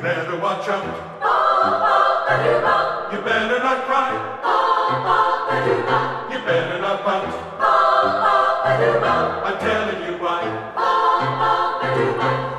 better watch out. You better not cry. You better not pout. I'm telling you why.